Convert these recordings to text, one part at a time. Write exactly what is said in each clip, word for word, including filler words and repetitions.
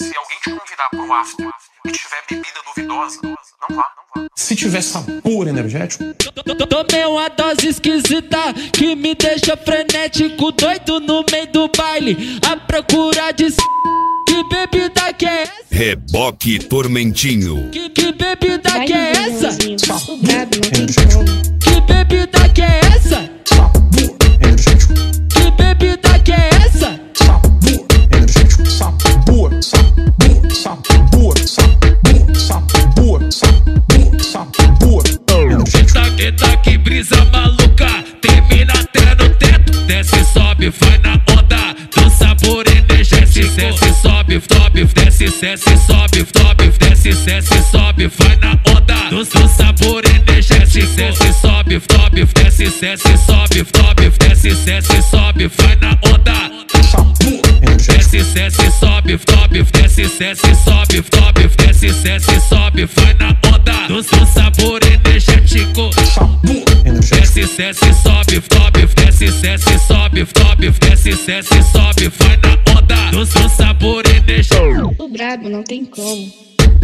Se alguém te convidar pro after e tiver bebida duvidosa, não vá, não vá. Se tiver sabor energético, tomei uma dose esquisita que me deixa frenético, doido no meio do baile, à procura de s... Que bebida que é essa? Reboque Tormentinho. Que, que bebida Vai que é essa? Sabor energético. Que bebida que é essa? sabor energético, Que bebida que é essa? sabor energético, sabor, sabor, sabor, sabor, sabor, sabor, sabor energético. Eita, eita, que brisa maluca, termina até no teto. Desce, sobe, vai na onda do sabor energético. Desce, sobe, sobe, desce, desce, sobe, sobe, desce, desce, sobe, vai na onda do, do sabor energético. Desce, sobe, sobe, desce, desce, sobe, sobe, desce, desce, sobe, vai na onda. Sabor energético, Desce, desce, sobe, sobe, desce, desce, sobe, sobe, desce, desce, sobe, vai na onda do, do sabor energético. sabor energético, Desce, desce, sobe, sobe, desce, desce, sobe, sobe, desce, desce, sobe, vai na onda do, do sabor energético. O brabo não tem como.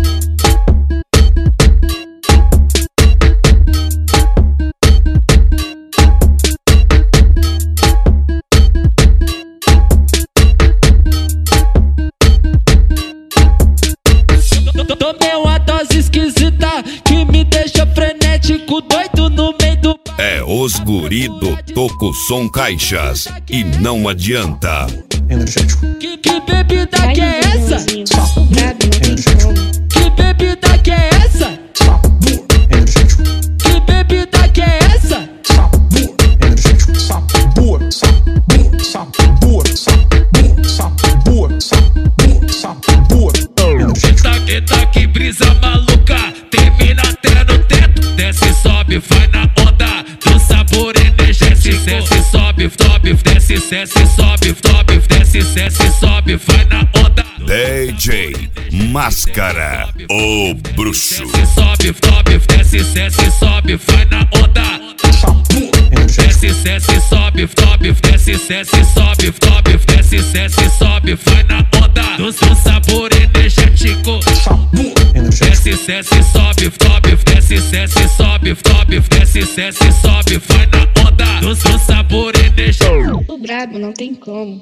Tomei uma dose esquisita que me deixa frenético, doido no meio do baile. É os guri do Toco Som Caixas. E não adianta. energético, Que, que bebida Vai que é essa? O brabo não tem como. Que bebida que é essa? sabor energético, Que bebida que é essa? sabor energético, sabor, sabor, sabor, sabor, sabor, sabor, sabor energético. Eita, eita, que brisa maluca, termina até no teto. Desce, sobe, vai na onda do sabor energético. Desce, sobe, sobe, desce, desce, sobe, sobe, desce, desce, sobe, vai na onda. D J Máscara, o bruxo. Desce, sobe, sobe, desce, desce, sobe, vai na onda. Sabor energético, Desce, desce, sobe, sobe, desce, desce, sobe, sobe, desce, desce, sobe, vai na onda do, do sabor energético. sabor energético, Desce, desce, sobe, sobe, desce, desce, sobe, sobe, desce, desce, sobe, vai na onda do, do sabor energético. O brabo não tem como.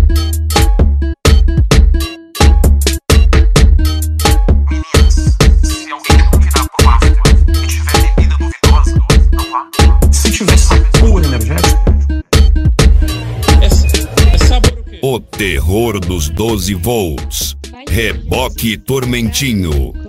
Meninas, se alguém te convidar pro after e tiver bebida duvidosa, não vá. se tiver sabor energético, É, é sabor o quê? O terror dos doze volts. Reboque Tormentinho.